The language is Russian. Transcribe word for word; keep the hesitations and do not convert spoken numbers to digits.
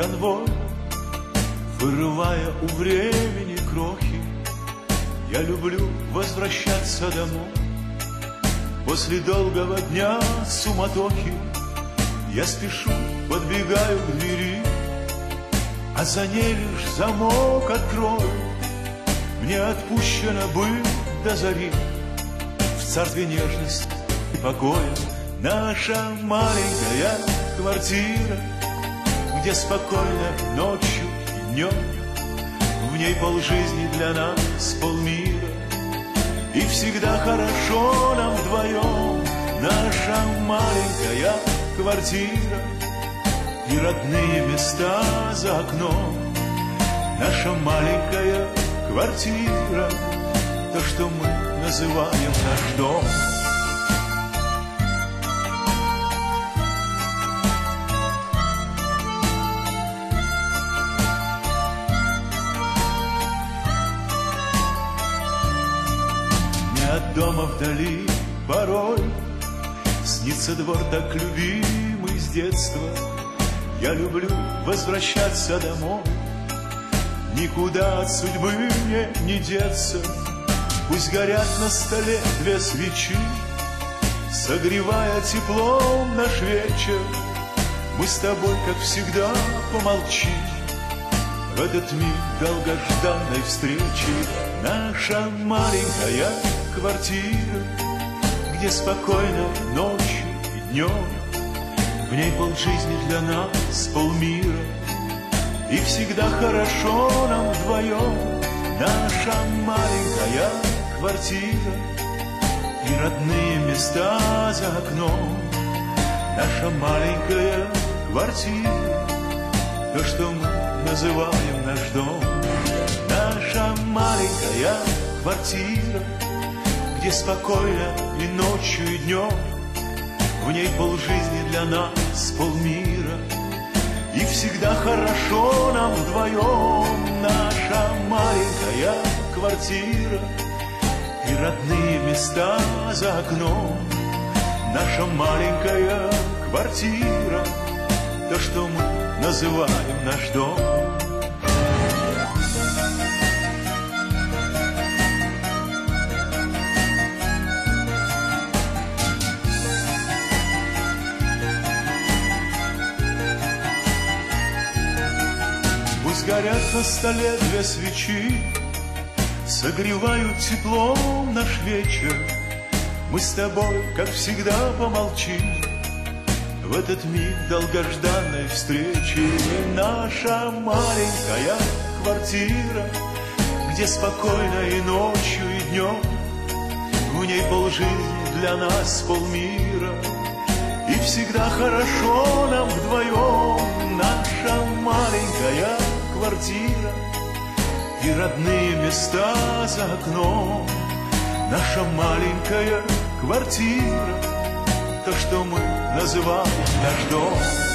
конвой, вырывая у времени крохи. Я люблю возвращаться домой после долгого дня суматохи. Я спешу, подбегаю к двери, а за ней лишь замок открою. Мне отпущено быть до зари в царстве нежности и покоя. Наша маленькая квартира, где спокойно ночью и днем, в ней полжизни для нас, полмира, и всегда хорошо нам вдвоем. Наша маленькая квартира и родные места за окном. Наша маленькая квартира, то, что мы называем наш дом. От дома вдали порой снится двор так любимый с детства. Я люблю возвращаться домой, никуда от судьбы мне не деться. Пусть горят на столе две свечи, согревая теплом наш вечер. Мы с тобой, как всегда, помолчим в этот миг долгожданной встречи. Наша маленькая квартира, где спокойно ночью и днем, в ней полжизни для нас, полмира, и всегда хорошо нам вдвоем. Наша маленькая квартира и родные места за окном. Наша маленькая квартира, то, что мы называем наш дом. Наша маленькая квартира, где спокойно и ночью, и днем, в ней полжизни для нас, полмира, и всегда хорошо нам вдвоем. Наша маленькая квартира и родные места за окном. Наша маленькая квартира, то, что мы называем наш дом. Пусть горят на столе две свечи, согревают теплом наш вечер. Мы с тобой, как всегда, помолчим в этот миг долгожданной встречи. Наша маленькая квартира, где спокойно и ночью, и днем, в ней полжизни для нас, полмира, и всегда хорошо нам вдвоем. Наша маленькая квартира и родные места за окном. Наша маленькая квартира, то, что мы называем наш дом.